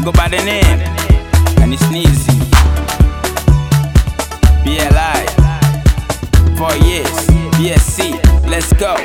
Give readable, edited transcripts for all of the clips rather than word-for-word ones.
go by the name, and it's Sneezy. BLI, 4 years, BSC, let's go.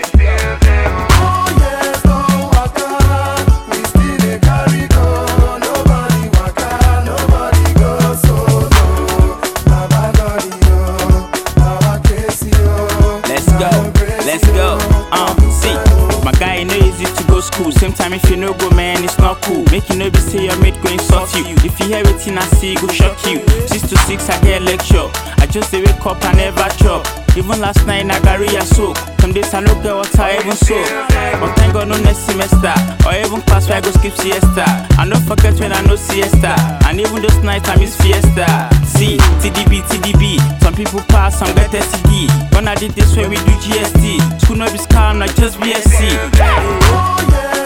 Let's go, see, my guy, you know easy to go school. Same time if you no go, man, it's not cool. Make you know be say your mate go insult you. If you hear everything I see, go shock you. 6 to 6 I get lecture. I just dey wake up and never chop. Even last night I got a soak. Some days I no get water even soak. But thank God no next semester, or even class where I go skip siesta. I no forget when I no siesta, and even those nights I miss fiesta. See, TDB, some people pass, some get STD. When I did this way we do GST. School no be scam, not just BSC.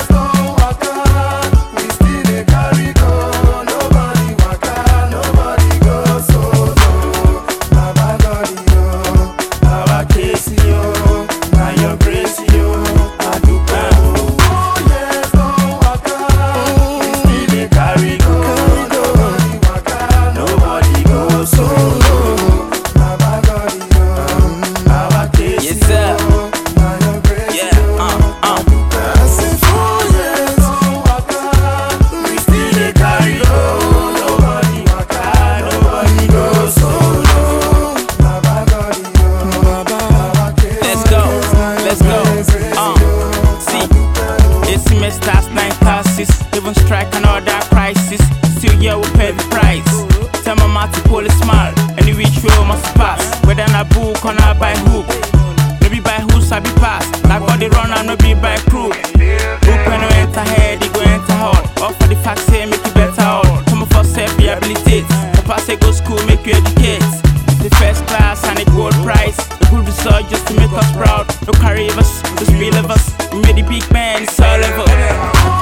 Stars, 9 classes, even strike and all that crisis. Still here we pay the price. Tell my mouth to pull a smile. Any which way we must pass. Whether I book or not by hook. No be by who's I be pass. Like all the run and no be by crew. Book when you enter head, you go enter hall. All for the facts say make you better all. Some of us self rehabilitate. The pass say go school make you educate. The first class and the gold prize. The good result just to make us proud. No carry us, just believe us. We made the big man, it's all level.